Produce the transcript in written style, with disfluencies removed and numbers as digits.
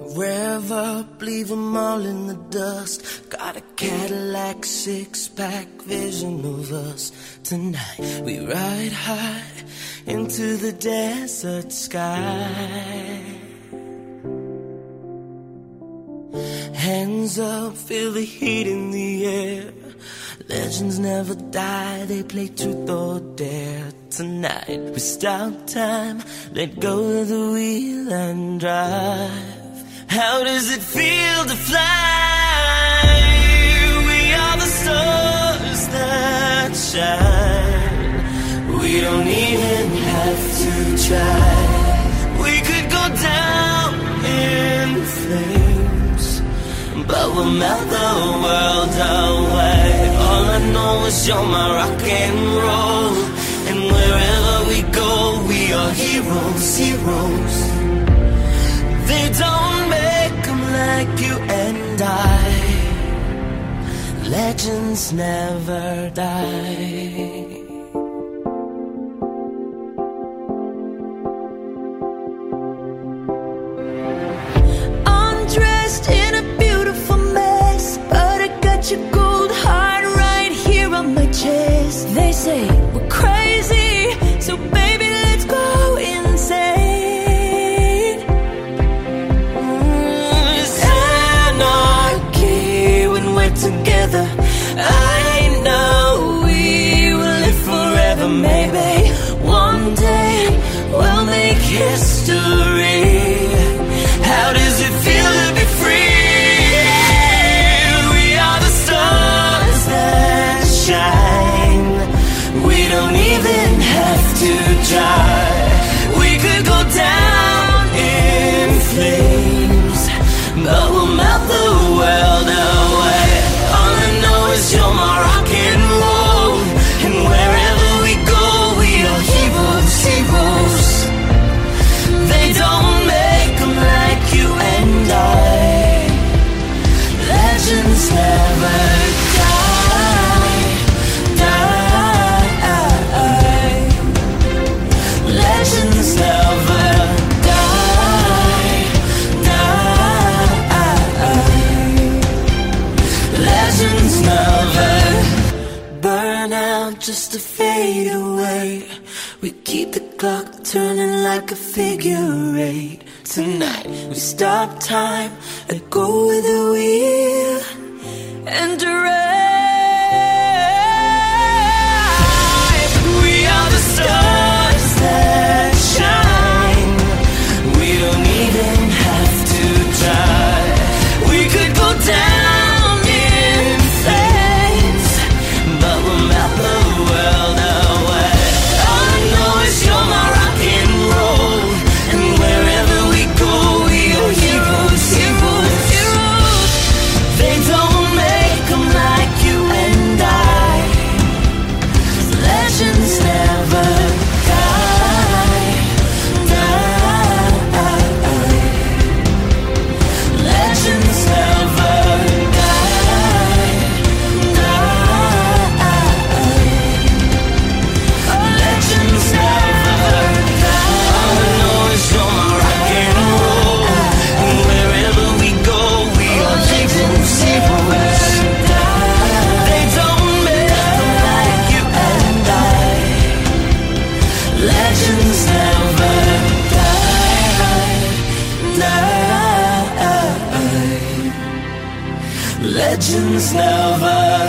Rev up, leave them all in the dust. Got a Cadillac six-pack vision of us. Tonight we ride high into the desert sky. Hands up, feel the heat in the air. Legends never die, they play truth or dare. Tonight we stop time, let go of the wheel and drive. How does it feel to fly? We are the stars that shine. We don't even have to try. We could go down in flames, but we'll melt the world away. All I know is you're my rock and roll, and wherever we go, we are heroes, heroes. They don't make them like you and I. Legends never die. I'm dressed in a beautiful mess, but I got your gold heart right here on my chest. They say we're crazy, so baby, let's go insane. Together, I know we will live forever. Maybe one day we'll make history. How does it feel to be free? We are the stars that shine. We don't even have to try. We could go down in flames, but we'll melt the world away. You're my rock and roll, and wherever we go, we are heroes, heroes. They don't make them like you and I. Legends never die, die. Legends never die, die. Legends never burn out just to fade away. We keep the clock turning like a figure eight. Tonight we stop time, let go with the wheel and drive. We are the stars that shine. We don't even have to try. We could go down legends never